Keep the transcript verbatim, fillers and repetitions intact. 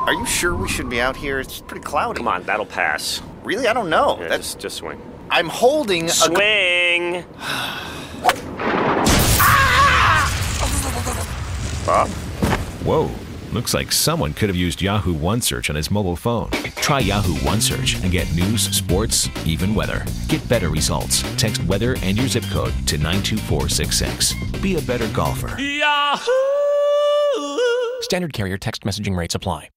Are you sure we should be out here? It's pretty cloudy. Come on, that'll pass. Really? I don't know. Yeah, That's just, just swing. I'm holding a... Swing! Bob? Whoa. Looks like someone could have used Yahoo OneSearch on his mobile phone. Try Yahoo OneSearch and get news, sports, even weather. Get better results. Text weather and your zip code to nine two four six six. Be a better golfer. Yahoo! Standard carrier text messaging rates apply.